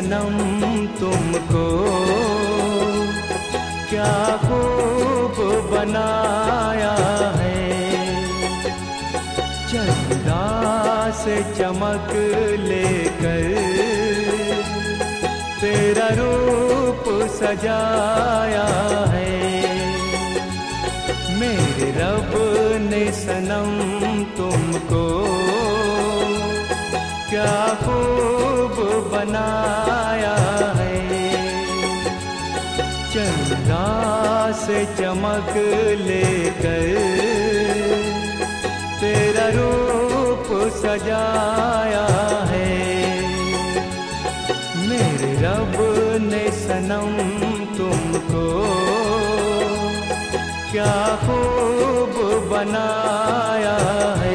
सनम तुमको क्या खूब बनाया है। चंदा से चमक लेकर तेरा रूप सजाया है। मेरे रब ने सनम तुमको क्या खूब बनाया है। चंदा से चमक लेकर तेरा रूप सजाया है। मेरे रब ने सनम तुमको क्या खूब बनाया है।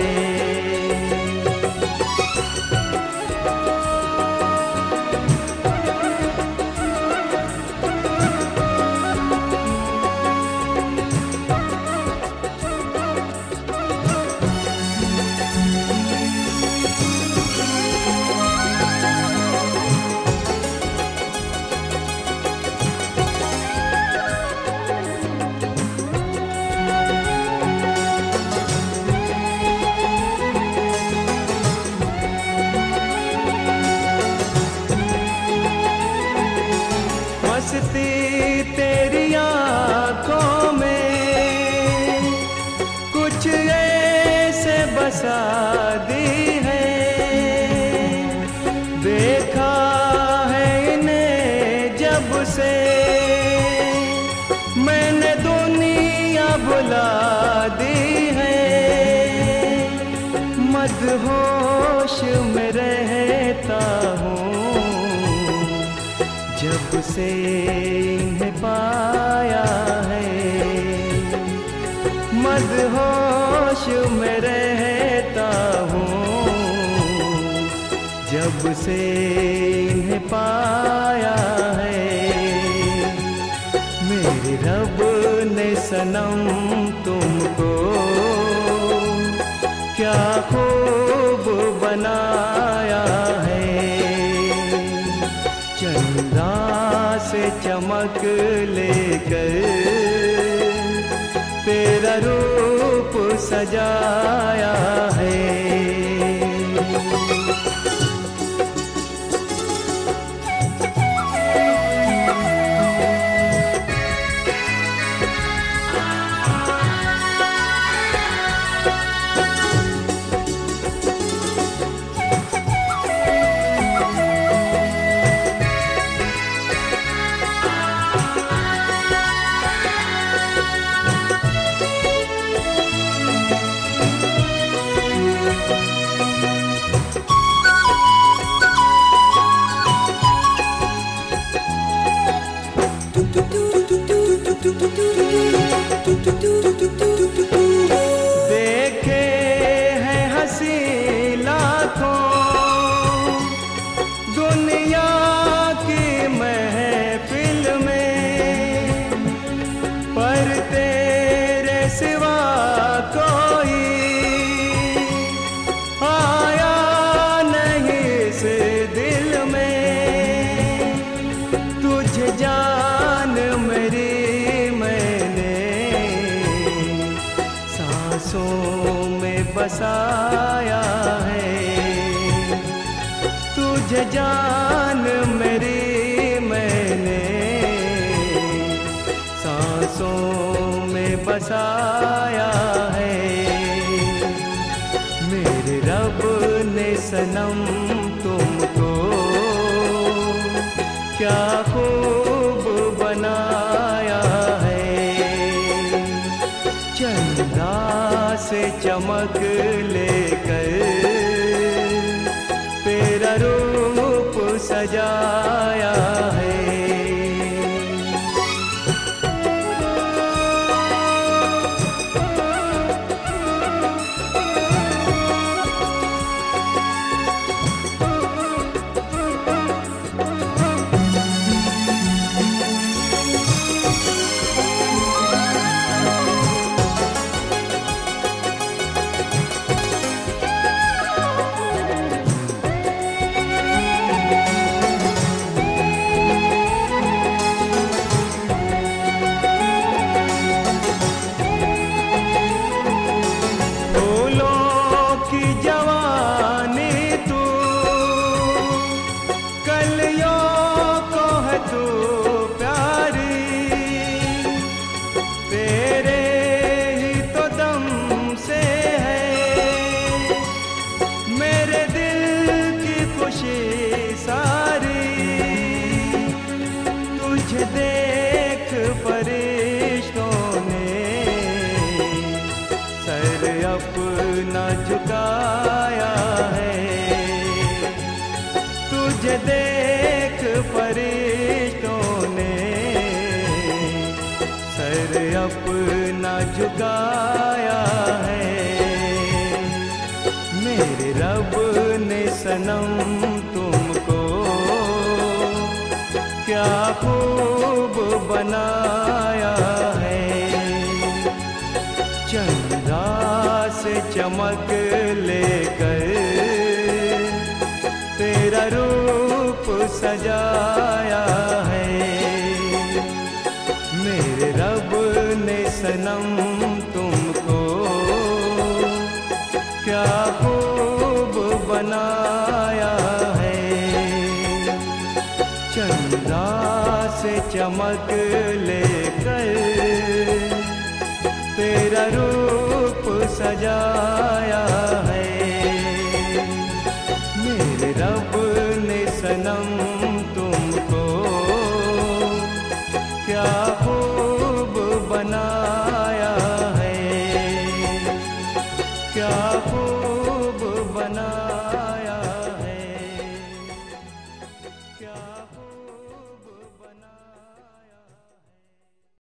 मस्ती तेरी आँखों में कुछ ऐसे बसा दी है। देखा है इन्हें जब से मैंने दुनिया भुला दी है। मदहोश में रहता हूँ जब से इन्हें पाया है। मदहोश में रहता हूँ जब से इन्हें पाया है। मेरे रब ने सनम तुमको क्या खूब बनाया है। चंदा से चमक लेकर तेरा रूप सजाया है। देखे हैं हंसी लाखों दुनिया की महफिल में, पर तेरे सिवा कोई आया नहीं इस दिल में। तुझे जान मेरी सांसों में बसाया है। तुझे जान मेरी मैंने सांसों में बसाया है। मेरे रब ने सनम तुमको क्या खूब बनाया है। चंदा से चमक लेकर तेरा रूप सजाया है। तुझे देख फरिश्तों ने सर अपना झुकाया है। तुझे देख फरिश्तों ने सर अपना झुकाया है। मेरे रब ने सनम तुमको क्या खूब बनाया है। चंदा से चमक लेकर तेरा रूप सजाया है। मेरे रब ने सनम तुमको क्या खूब बनाया है। चंदा से चमक लेकर तेरा रूप सजाया